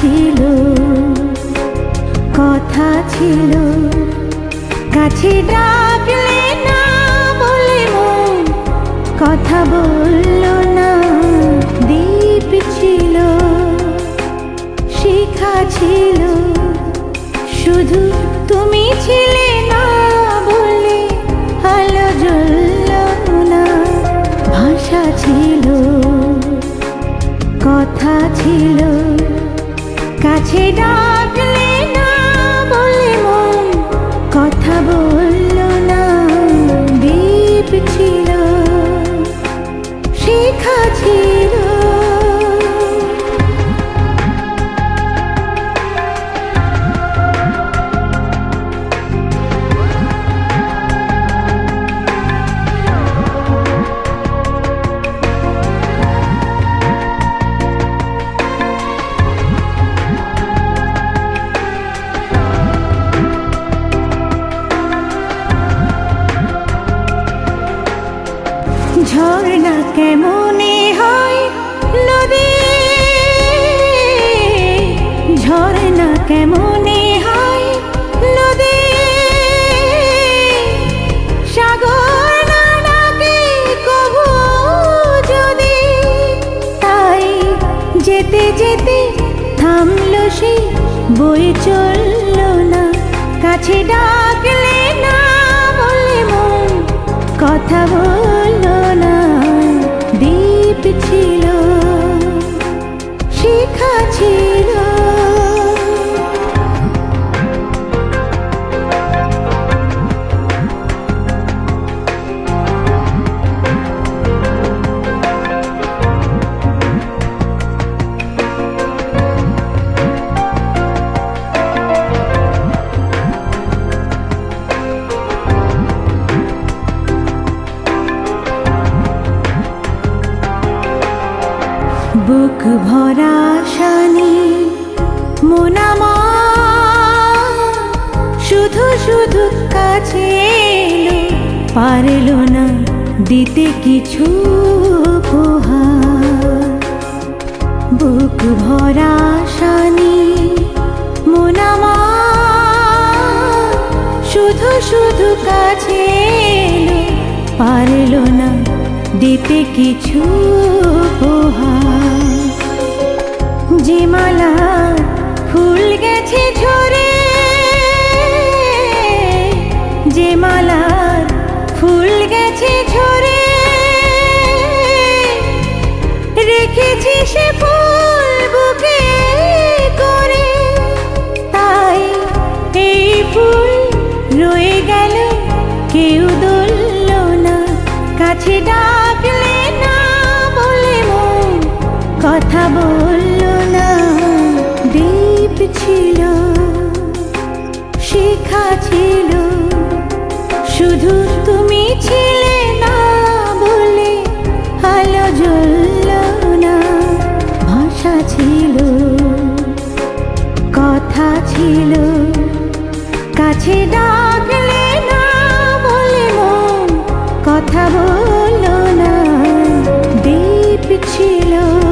ছিল, কথা ছিল, কাছে ডাকলে না বলে মন কথা বলল না। দ্বীপ ছিল, শিখা ছিল, শুধু তুমি ছিলে না বলে আলো জ্বলল না। ভাষা ছিল, কথা ছিল, কাছে ডাকলে না বলে মন কথা বলল না। দ্বীপ ছিল, শিখা ছিল। ঝর্ণা কেমনে হয় নদী, ঝর্ণা কেমনে হয় নদী, সাগর না ডাকে কভু যদি। তাই যেতে যেতে থামলো সে, বয়ে চলল না। কাছে ডাকলে না বলে মন কথা বলল না। দ্বীপ ছিল, শিখা ছিল। বুক ভরা শানি মন আমার, শুধু শুধু কাছে এলো, পারল না দিতে কিছু উপহার। বুক ভরা শানি মন আমার, শুধু শুধু কাছে এলো, পারল না দিতে কিছু উপহার। যে মালা ফুল গেছে ঝরে, যে মালা ফুল গেছে ঝরে, রেখেছি সে ফুল বুকে করে। তাই এই ফুল রয়ে গেল, কেউ ধরল না। কাছে ডাকলে না বলে মন কথা বলল না। দ্বীপ ছিল, শিখা ছিল, শুধু তুমি ছিলে না বলে আলো জ্বলল না। ভাষা ছিল, কথা ছিল, কাছে ডাকলে না বলে মন কথা বলল না। দ্বীপ ছিল।